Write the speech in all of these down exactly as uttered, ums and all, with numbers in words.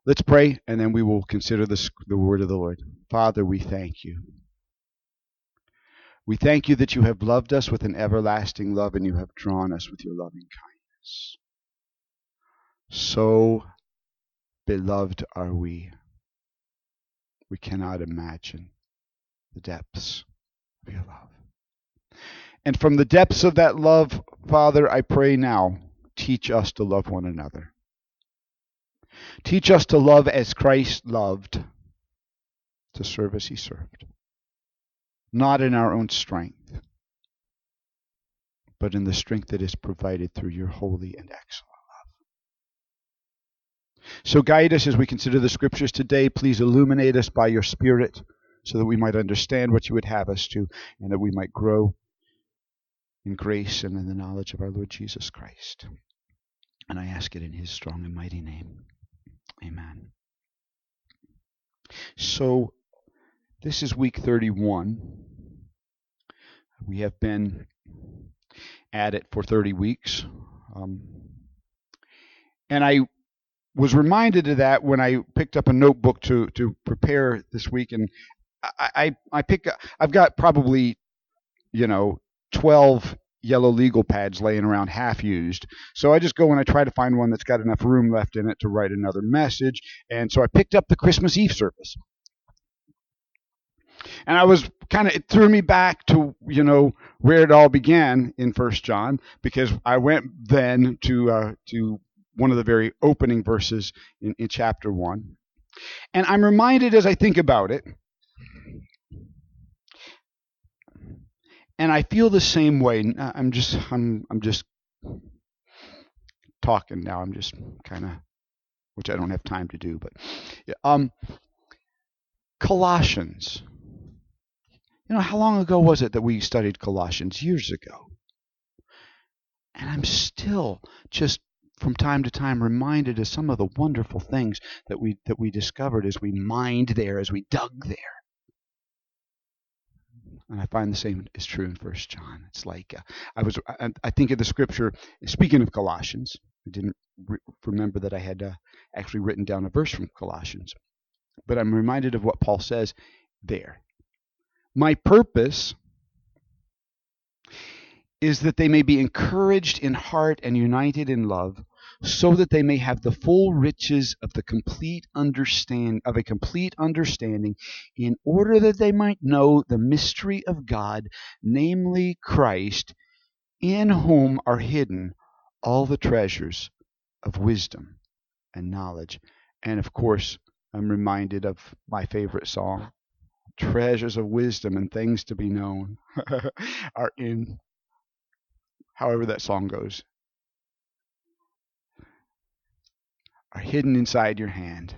Let's pray, and then we will consider this, the word of the Lord. Father, we thank you. We thank you that you have loved us with an everlasting love, and you have drawn us with your loving kindness. So beloved are we. We cannot imagine the depths of your love. And from the depths of that love, Father, I pray now, teach us to love one another. Teach us to love as Christ loved, to serve as he served. Not in our own strength, but in the strength that is provided through your holy and excellent love. So guide us as we consider the scriptures today. Please illuminate us by your Spirit so that we might understand what you would have us to, and that we might grow in grace and in the knowledge of our Lord Jesus Christ. And I ask it in his strong and mighty name. Amen. So this is week thirty-one. We have been at it for thirty weeks. Um, and I was reminded of that when I picked up a notebook to, to prepare this week. And I, I, I pick up, I've got probably, you know, twelve yellow legal pads laying around half used. So I just go and I try to find one that's got enough room left in it to write another message. And so I picked up the Christmas Eve service. And I was kind of, it threw me back to, you know, where it all began in First John, because I went then to uh, to one of the very opening verses in, in chapter one. And I'm reminded as I think about it, and I feel the same way. I'm just, I'm, I'm just talking now. I'm just kind of, which I don't have time to do, but yeah, um, Colossians. You know, how long ago was it that we studied Colossians? Years ago. And I'm still just from time to time reminded of some of the wonderful things that we that we discovered as we mined there, as we dug there. And I find the same is true in First John. It's like uh, I was. I, I think of the scripture. Speaking of Colossians, I didn't re- remember that I had uh, actually written down a verse from Colossians, but I'm reminded of what Paul says there. My purpose is that they may be encouraged in heart and united in love, so that they may have the full riches of the complete understand of a complete understanding, in order that they might know the mystery of God, namely Christ, in whom are hidden all the treasures of wisdom and knowledge. And of course, I'm reminded of my favorite song, treasures of wisdom and things to be known are in, however that song goes, are hidden inside your hand.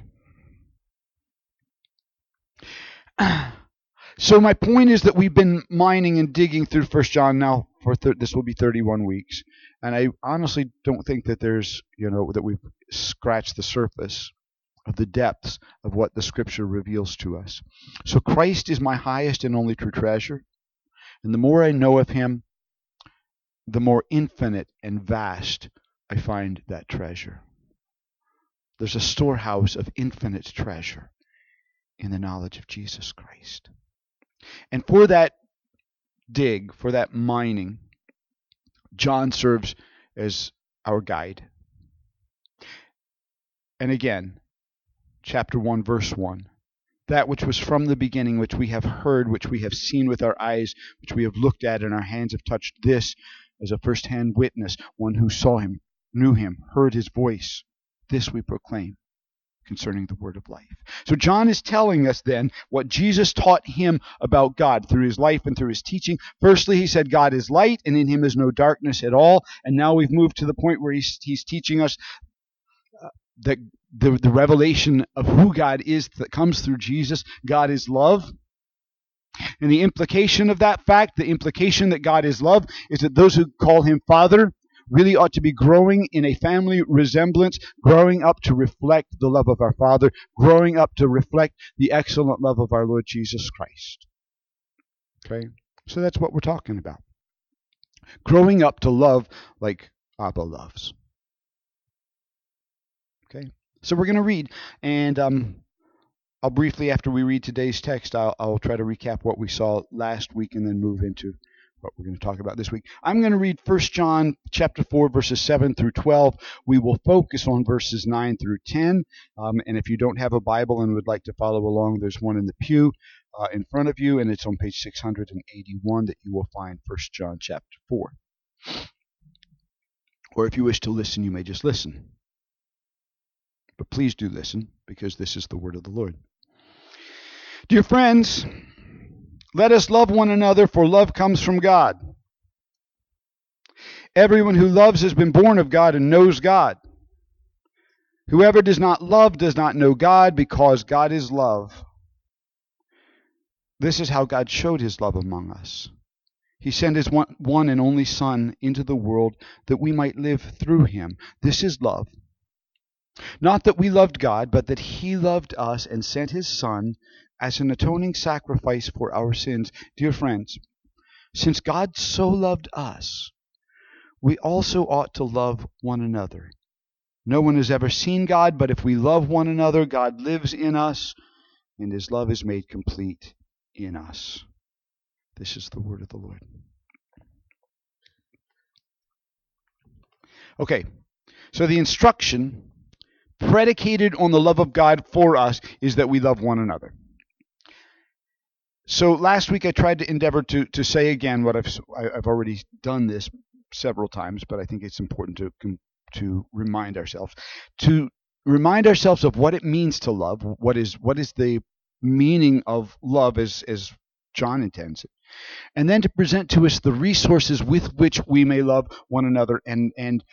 So my point is that we've been mining and digging through First John now for th- this will be thirty-one weeks, and I honestly don't think that there's, you know, that we've scratched the surface of the depths of what the Scripture reveals to us. So Christ is my highest and only true treasure, and the more I know of him, the more infinite and vast I find that treasure. There's a storehouse of infinite treasure in the knowledge of Jesus Christ. And for that dig, for that mining, John serves as our guide. And again, chapter one, verse one. That which was from the beginning, which we have heard, which we have seen with our eyes, which we have looked at, and our hands have touched, this as a first-hand witness, one who saw him, knew him, heard his voice. This we proclaim concerning the word of life. So John is telling us then what Jesus taught him about God through his life and through his teaching. Firstly, he said God is light and in him is no darkness at all. And now we've moved to the point where he's, he's teaching us uh, that the, the revelation of who God is that comes through Jesus. God is love. And the implication of that fact, the implication that God is love, is that those who call him Father really ought to be growing in a family resemblance, growing up to reflect the love of our Father, growing up to reflect the excellent love of our Lord Jesus Christ. Okay? So that's what we're talking about. Growing up to love like Abba loves. Okay? So we're going to read, and um, I'll briefly, after we read today's text, I'll, I'll try to recap what we saw last week and then move into what we're going to talk about this week. I'm going to read First John chapter four, verses seven through twelve. We will focus on verses nine through ten. Um, and if you don't have a Bible and would like to follow along, there's one in the pew uh, in front of you, and it's on page six hundred eighty-one that you will find First John chapter four. Or if you wish to listen, you may just listen. But please do listen, because this is the word of the Lord. Dear friends, let us love one another, for love comes from God. Everyone who loves has been born of God and knows God. Whoever does not love does not know God, because God is love. This is how God showed his love among us. He sent his one, one and only Son into the world that we might live through him. This is love. Not that we loved God, but that he loved us and sent his Son as an atoning sacrifice for our sins. Dear friends, since God so loved us, we also ought to love one another. No one has ever seen God, but if we love one another, God lives in us, and his love is made complete in us. This is the word of the Lord. Okay, so the instruction predicated on the love of God for us is that we love one another. So last week I tried to endeavor to, to say again what I've I've already done this several times, but I think it's important to to remind ourselves to remind ourselves of what it means to love. What is what is the meaning of love as as John intends it, and then to present to us the resources with which we may love one another. And and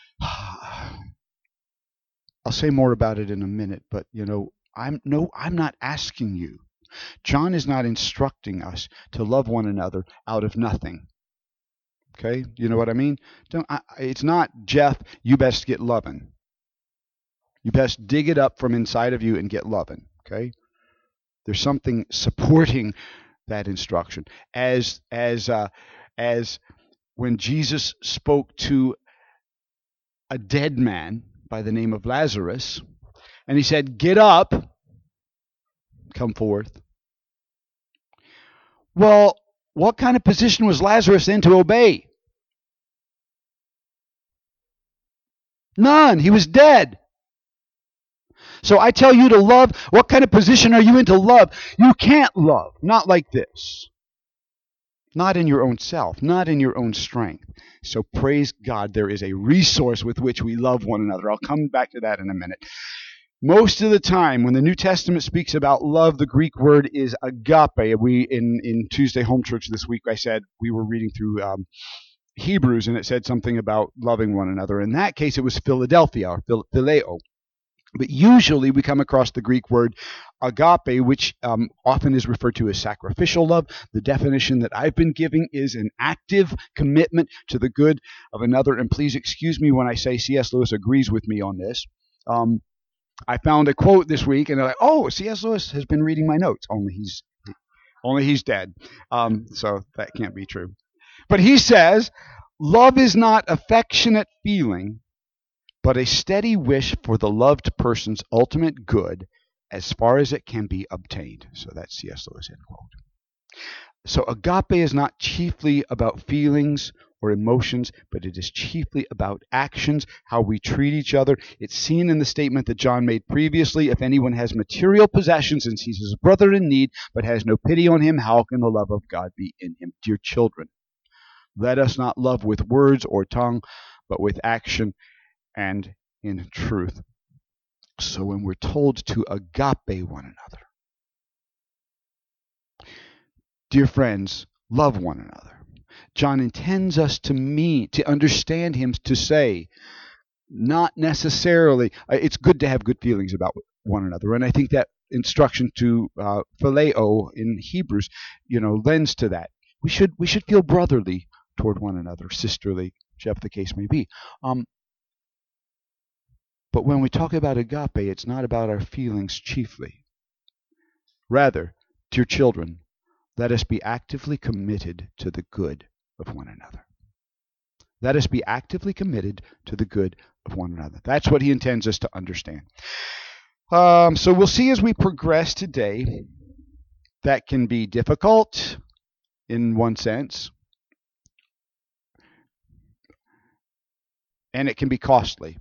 I'll say more about it in a minute, but you know, I'm no, I'm not asking you. John is not instructing us to love one another out of nothing. Okay, you know what I mean? Don't. I, it's not, Jeff, you best get loving. You best dig it up from inside of you and get loving. Okay, there's something supporting that instruction. As as uh, as when Jesus spoke to a dead man by the name of Lazarus, and he said, "Get up, come forth." Well, what kind of position was Lazarus in to obey? None. He was dead. So I tell you to love. What kind of position are you in to love? You can't love. Not like this. Not in your own self. Not in your own strength. So praise God, there is a resource with which we love one another. I'll come back to that in a minute. Most of the time, when the New Testament speaks about love, the Greek word is agape. We in, in Tuesday Home Church this week, I said we were reading through um, Hebrews, and it said something about loving one another. In that case, it was Philadelphia, or phileo. But usually we come across the Greek word agape, which um, often is referred to as sacrificial love. The definition that I've been giving is an active commitment to the good of another. And please excuse me when I say C S Lewis agrees with me on this. Um, I found a quote this week, and they're like, "Oh, C S Lewis has been reading my notes. Only he's, only he's dead." Um, so that can't be true. But he says, "Love is not affectionate feeling, but a steady wish for the loved person's ultimate good, as far as it can be obtained." So that's C S Lewis, end quote. So agape is not chiefly about feelings or emotions, but it is chiefly about actions, how we treat each other. It's seen in the statement that John made previously: if anyone has material possessions and sees his brother in need, but has no pity on him, how can the love of God be in him? Dear children, let us not love with words or tongue, but with action and in truth. So when we're told to agape one another, dear friends, love one another. John intends us to mean, to understand him, to say, not necessarily, it's good to have good feelings about one another. And I think that instruction to uh, phileo in Hebrews, you know, lends to that. We should we should feel brotherly toward one another, sisterly, whichever the case may be. Um, but when we talk about agape, it's not about our feelings chiefly. Rather, dear children, let us be actively committed to the good of one another. Let us be actively committed to the good of one another. That's what he intends us to understand. Um, so we'll see as we progress today. That can be difficult in one sense, and it can be costly.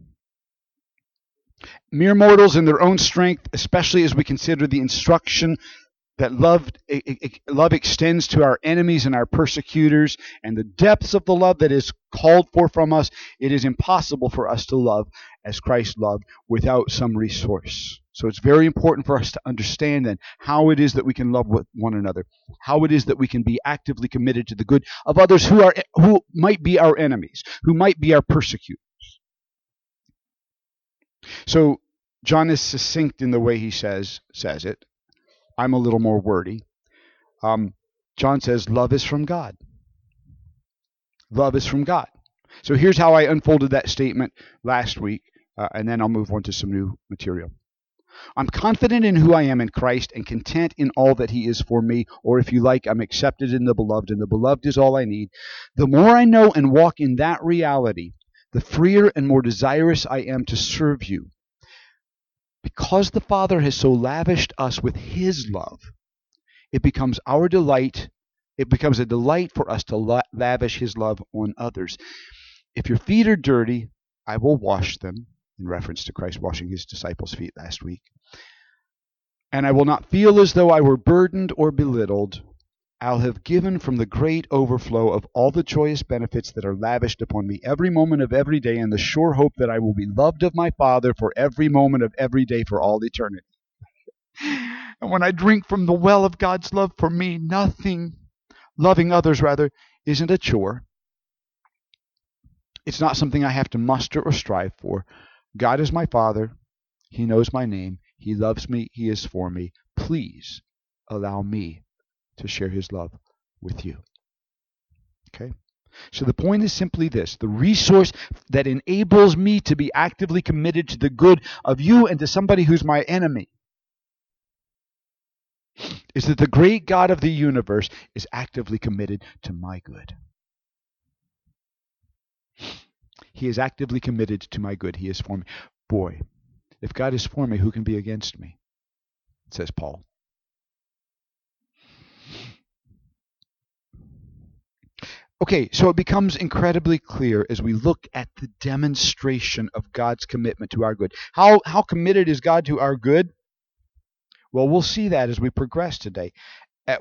Mere mortals in their own strength, especially as we consider the instruction that love, love extends to our enemies and our persecutors, and the depths of the love that is called for from us, it is impossible for us to love as Christ loved without some resource. So it's very important for us to understand then how it is that we can love one another, how it is that we can be actively committed to the good of others who are who might be our enemies, who might be our persecutors. So John is succinct in the way he says says it. I'm a little more wordy. Um, John says, love is from God. Love is from God. So here's how I unfolded that statement last week, uh, and then I'll move on to some new material. I'm confident in who I am in Christ and content in all that he is for me, or if you like, I'm accepted in the beloved, and the beloved is all I need. The more I know and walk in that reality, the freer and more desirous I am to serve you. Because the Father has so lavished us with his love, it becomes our delight, it becomes a delight for us to la- lavish his love on others. If your feet are dirty, I will wash them, in reference to Christ washing his disciples' feet last week. And I will not feel as though I were burdened or belittled. I'll have given from the great overflow of all the joyous benefits that are lavished upon me every moment of every day, and the sure hope that I will be loved of my Father for every moment of every day for all eternity. And when I drink from the well of God's love for me, nothing, loving others rather, isn't a chore. It's not something I have to muster or strive for. God is my Father. He knows my name. He loves me. He is for me. Please allow me to share his love with you. Okay? So the point is simply this. The resource that enables me to be actively committed to the good of you and to somebody who's my enemy is that the great God of the universe is actively committed to my good. He is actively committed to my good. He is for me. Boy, if God is for me, who can be against me? Says Paul. Okay, so it becomes incredibly clear as we look at the demonstration of God's commitment to our good. How, how committed is God to our good? Well, we'll see that as we progress today. At,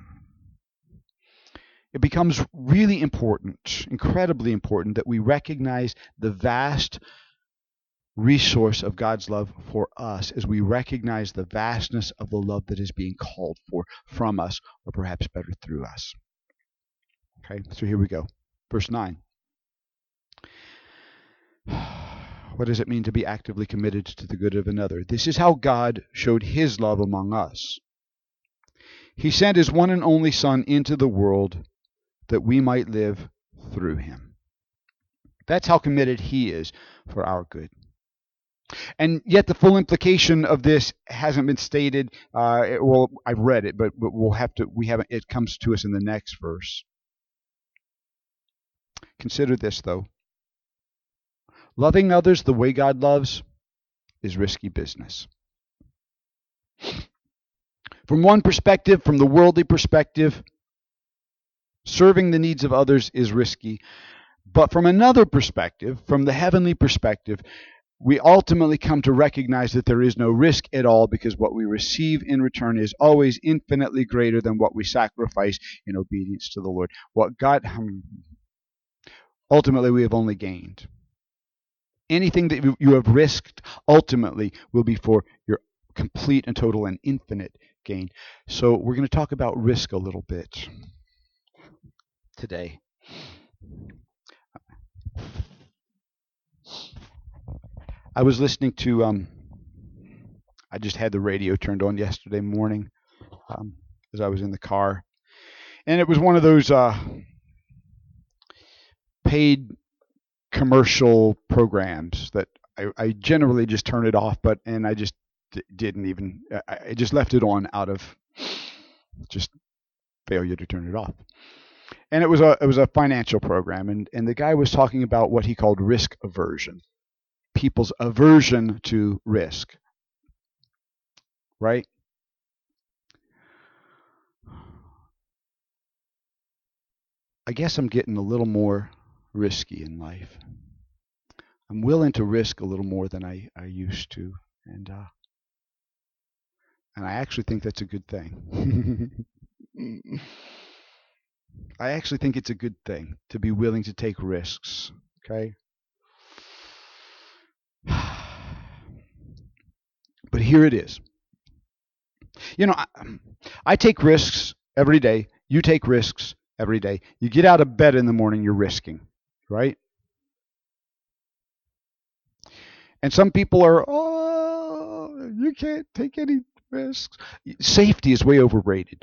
it becomes really important, incredibly important, that we recognize the vast resource of God's love for us as we recognize the vastness of the love that is being called for from us, or perhaps better, through us. Okay, so here we go. Verse nine. What does it mean to be actively committed to the good of another? This is how God showed his love among us. He sent his one and only Son into the world that we might live through him. That's how committed he is for our good. And yet the full implication of this hasn't been stated. Uh, it, well, I've read it, but, but we'll have to. We haven't. It comes to us in the next verse. Consider this, though. Loving others the way God loves is risky business. From one perspective, from the worldly perspective, serving the needs of others is risky. But from another perspective, from the heavenly perspective, we ultimately come to recognize that there is no risk at all, because what we receive in return is always infinitely greater than what we sacrifice in obedience to the Lord. What God, ultimately, we have only gained. Anything that you have risked ultimately will be for your complete and total and infinite gain. So we're going to talk about risk a little bit today. I was listening to, um, I just had the radio turned on yesterday morning um, as I was in the car. And it was one of those uh, paid commercial programs that I, I generally just turn it off, but and I just d- didn't even, I, I just left it on out of just failure to turn it off. And it was a it was a financial program, and, and the guy was talking about what he called risk aversion, people's aversion to risk, right? I guess I'm getting a little more risky in life. I'm willing to risk a little more than I, I used to, and uh, and I actually think that's a good thing. I actually think it's a good thing to be willing to take risks. Okay. But here it is. You know, I, I take risks every day. You take risks every day. You get out of bed in the morning, you're risking, right? And some people are, oh, you can't take any risks. Safety is way overrated.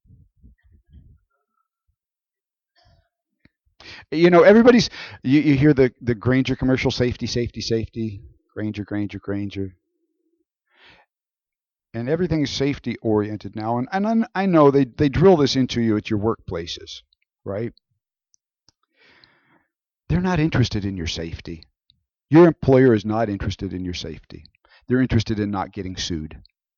You know, everybody's, you, you hear the, the Grainger commercial, safety, safety, safety, Grainger, Grainger, Grainger. And everything is safety oriented now. And, and I know they, they drill this into you at your workplaces, right? They're not interested in your safety. Your employer is not interested in your safety. They're interested in not getting sued.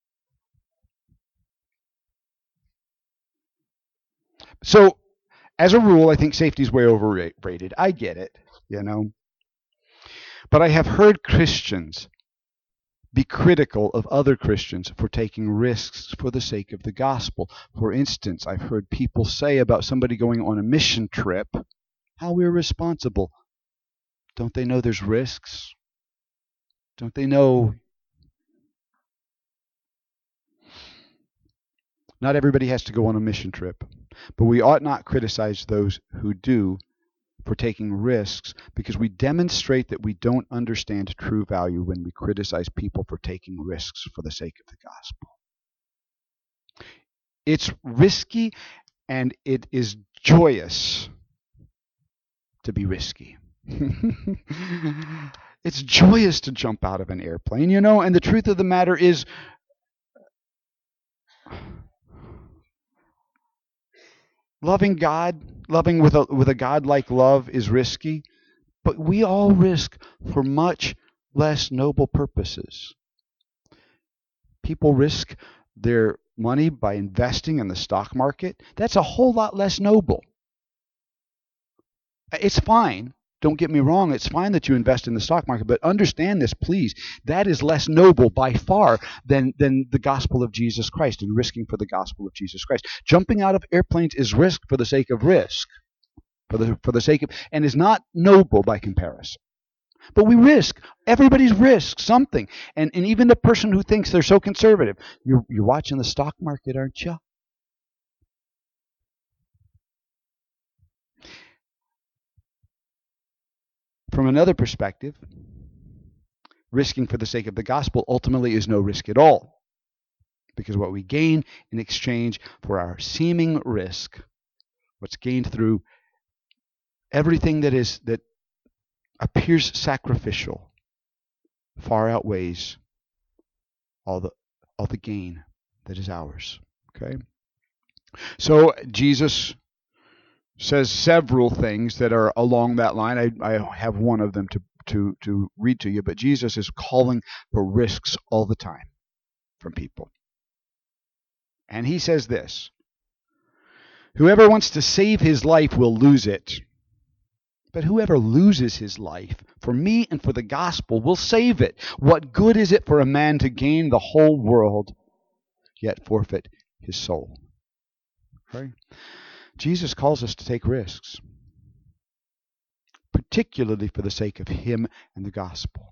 So, as a rule, I think safety is way overrated. I get it, you know. But I have heard Christians be critical of other Christians for taking risks for the sake of the gospel. For instance, I've heard people say about somebody going on a mission trip, how irresponsible. Don't they know there's risks? Don't they know? Not everybody has to go on a mission trip, but we ought not criticize those who do for taking risks, because we demonstrate that we don't understand true value when we criticize people for taking risks for the sake of the gospel. It's risky, and it is joyous to be risky. It's joyous to jump out of an airplane, you know, and the truth of the matter is, loving God, loving with a with a God-like love is risky, but we all risk for much less noble purposes. People risk their money by investing in the stock market. That's a whole lot less noble. It's fine. Don't get me wrong. It's fine that you invest in the stock market, but understand this, please. That is less noble by far than, than the gospel of Jesus Christ and risking for the gospel of Jesus Christ. Jumping out of airplanes is risk for the sake of risk, for the for the sake of, and is not noble by comparison. But we risk. Everybody's risk something, and and even the person who thinks they're so conservative. You're you're watching the stock market, aren't you? From another perspective, risking for the sake of the gospel ultimately is no risk at all, because what we gain in exchange for our seeming risk, what's gained through everything that is that appears sacrificial, far outweighs all the all the gain that is ours. Okay? So Jesus says several things that are along that line. I, I have one of them to, to, to read to you, but Jesus is calling for risks all the time from people. And he says this: whoever wants to save his life will lose it, but whoever loses his life for me and for the gospel will save it. What good is it for a man to gain the whole world, yet forfeit his soul? Right? Jesus calls us to take risks, particularly for the sake of him and the gospel.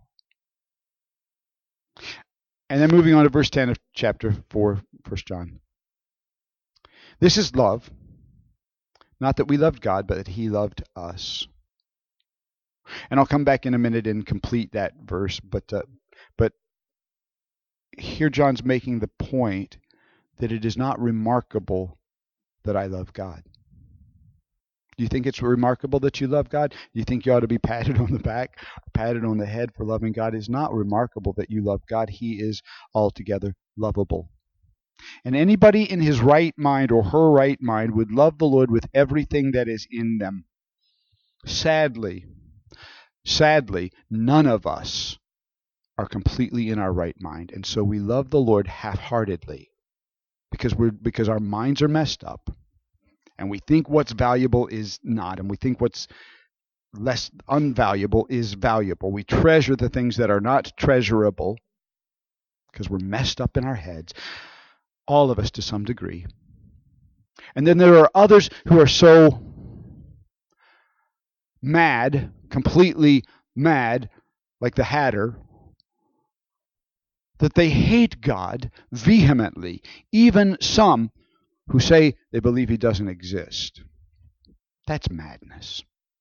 And then moving on to verse ten of chapter four, First John. This is love, not that we loved God, but that he loved us. And I'll come back in a minute and complete that verse, but uh, but here John's making the point that it is not remarkable that I love God. Do you think it's remarkable that you love God? Do you think you ought to be patted on the back, patted on the head for loving God? It's not remarkable that you love God. He is altogether lovable. And anybody in his right mind or her right mind would love the Lord with everything that is in them. Sadly, sadly, none of us are completely in our right mind. And so we love the Lord half-heartedly because we're because our minds are messed up. And we think what's valuable is not, and we think what's less unvaluable is valuable. We treasure the things that are not treasurable because we're messed up in our heads. All of us to some degree. And then there are others who are so mad, completely mad, like the Hatter, that they hate God vehemently. Even some who say they believe he doesn't exist. That's madness.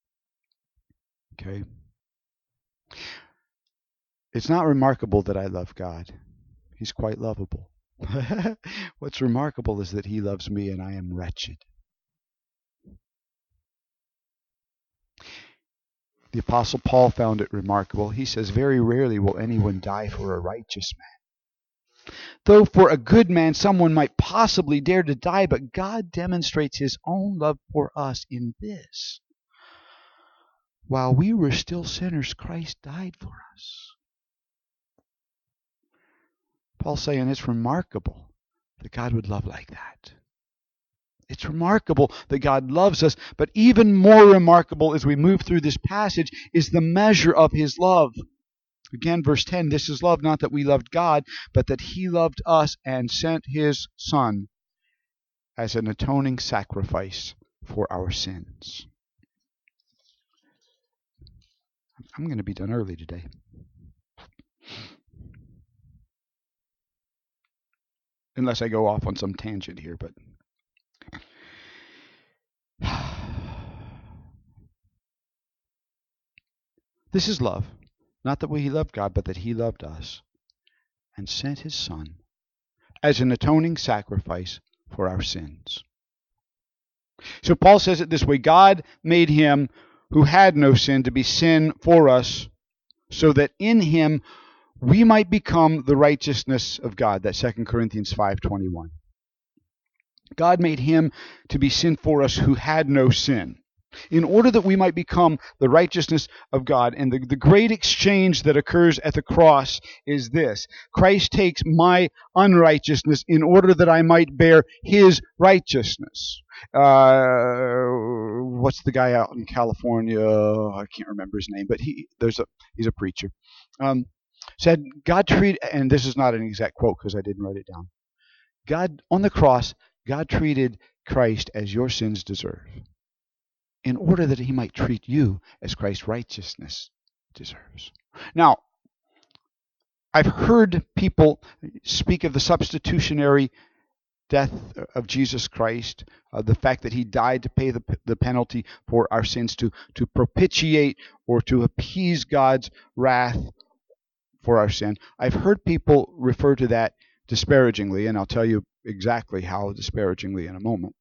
Okay? It's not remarkable that I love God. He's quite lovable. What's remarkable is that he loves me and I am wretched. The Apostle Paul found it remarkable. He says, very rarely will anyone die for a righteous man. Though for a good man someone might possibly dare to die, but God demonstrates his own love for us in this. While we were still sinners, Christ died for us. Paul's saying it's remarkable that God would love like that. It's remarkable that God loves us, but even more remarkable as we move through this passage is the measure of his love. Again, verse ten, this is love, not that we loved God, but that he loved us and sent his Son as an atoning sacrifice for our sins. I'm going to be done early today. Unless I go off on some tangent here, but this is love. Not that we loved God, but that he loved us and sent his Son as an atoning sacrifice for our sins. So Paul says it this way, God made him who had no sin to be sin for us, so that in him we might become the righteousness of God. That's Second Corinthians five twenty-one. God made him to be sin for us who had no sin, in order that we might become the righteousness of God. And the, the great exchange that occurs at the cross is this. Christ takes my unrighteousness in order that I might bear his righteousness. Uh, what's the guy out in California? I can't remember his name, but he there's a he's a preacher. Um, said God treated, and this is not an exact quote because I didn't write it down. God on the cross, God treated Christ as your sins deserve, in order that he might treat you as Christ's righteousness deserves. Now, I've heard people speak of the substitutionary death of Jesus Christ, uh, the fact that he died to pay the, the penalty for our sins, to, to propitiate or to appease God's wrath for our sin. I've heard people refer to that disparagingly, and I'll tell you exactly how disparagingly in a moment.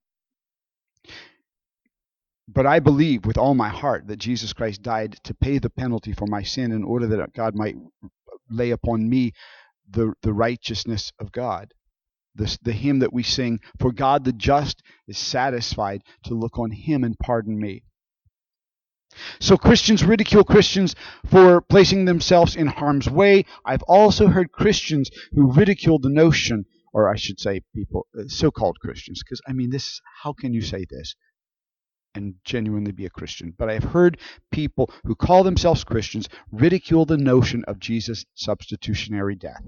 But I believe with all my heart that Jesus Christ died to pay the penalty for my sin in order that God might lay upon me the, the righteousness of God. The, the hymn that we sing, for God the just is satisfied to look on him and pardon me. So Christians ridicule Christians for placing themselves in harm's way. I've also heard Christians who ridicule the notion, or I should say people, so-called Christians, because I mean, this, how can you say this and genuinely be a Christian? But I've heard people who call themselves Christians ridicule the notion of Jesus' substitutionary death.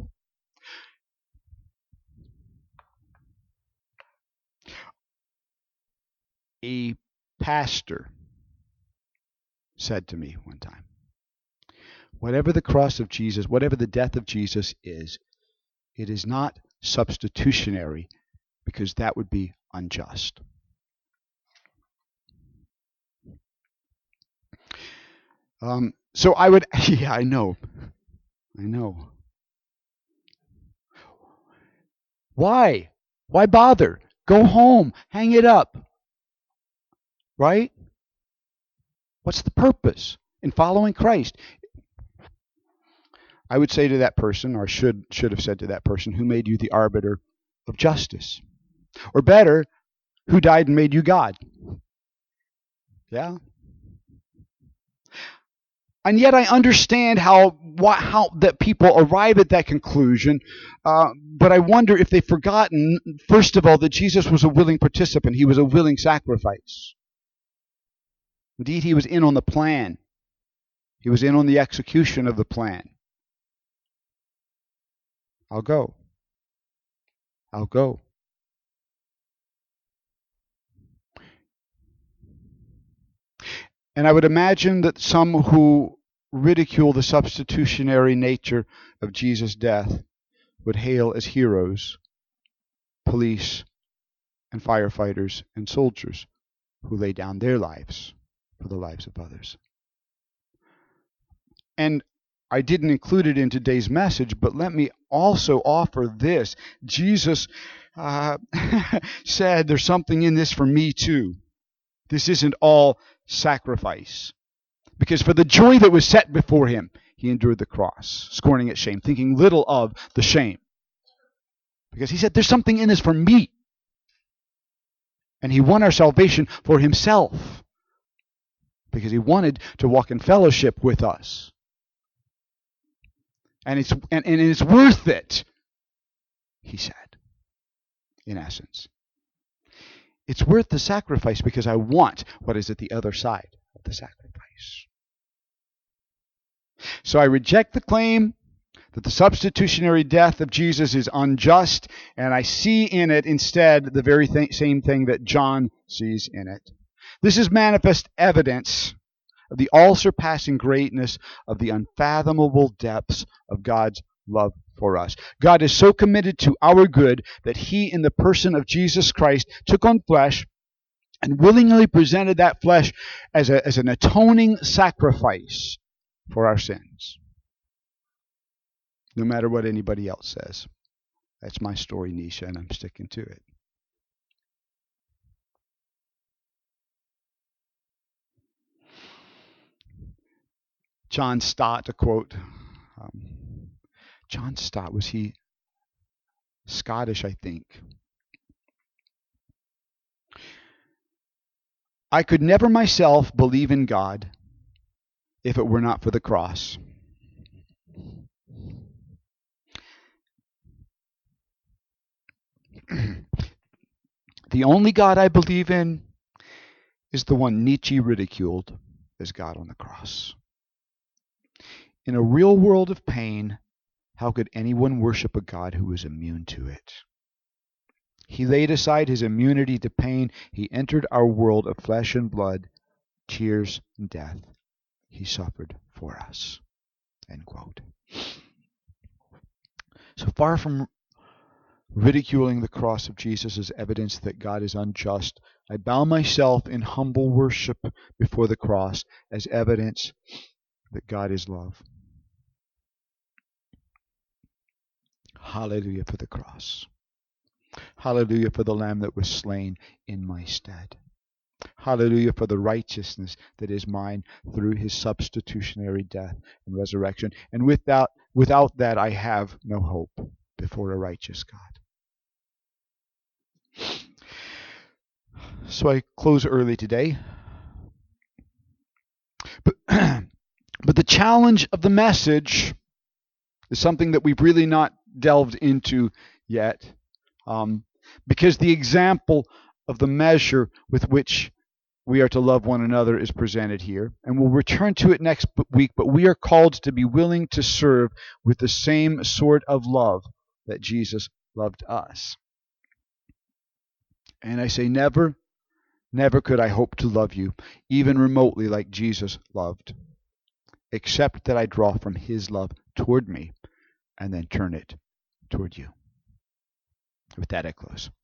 A pastor said to me one time, whatever the cross of Jesus, whatever the death of Jesus is, it is not substitutionary, because that would be unjust. Um, so I would, yeah, I know, I know. Why? Why bother? Go home, hang it up. Right? What's the purpose in following Christ? I would say to that person, or should should have said to that person, who made you the arbiter of justice. Or better, who died and made you God. Yeah? And yet I understand how what, how that people arrive at that conclusion, uh, but I wonder if they've forgotten, first of all, that Jesus was a willing participant. He was a willing sacrifice. Indeed, he was in on the plan. He was in on the execution of the plan. I'll go. I'll go. And I would imagine that some who ridicule the substitutionary nature of Jesus' death would hail as heroes police and firefighters and soldiers who lay down their lives for the lives of others. And I didn't include it in today's message, but let me also offer this. Jesus uh, said, there's something in this for me too. This isn't all sacrifice. Because for the joy that was set before him, he endured the cross, scorning its shame, thinking little of the shame. Because he said, there's something in this for me. And he won our salvation for himself. Because he wanted to walk in fellowship with us. And it's, and, and it's worth it, he said, in essence. It's worth the sacrifice because I want what is at the other side of the sacrifice. So I reject the claim that the substitutionary death of Jesus is unjust, and I see in it instead the very th- same thing that John sees in it. This is manifest evidence of the all-surpassing greatness of the unfathomable depths of God's love for us. God is so committed to our good that he, in the person of Jesus Christ, took on flesh and willingly presented that flesh as, a, as an atoning sacrifice for our sins. No matter what anybody else says. That's my story, Nisha, and I'm sticking to it. John Stott, a quote. Um, John Stott, was he Scottish, I think? I could never myself believe in God if it were not for the cross. The only God I believe in is the one Nietzsche ridiculed as God on the cross. In a real world of pain, how could anyone worship a God who is immune to it? He laid aside his immunity to pain. He entered our world of flesh and blood, tears and death. He suffered for us. End quote. So far from ridiculing the cross of Jesus as evidence that God is unjust, I bow myself in humble worship before the cross as evidence that God is love. Hallelujah for the cross. Hallelujah for the Lamb that was slain in my stead. Hallelujah for the righteousness that is mine through his substitutionary death and resurrection. And without, without that, I have no hope before a righteous God. So I close early today. But, but the challenge of the message is something that we've really not delved into yet. Um, because the example of the measure with which we are to love one another is presented here. And we'll return to it next week, but we are called to be willing to serve with the same sort of love that Jesus loved us. And I say never, never could I hope to love you, even remotely like Jesus loved, except that I draw from his love toward me and then turn it toward you. With that, I close.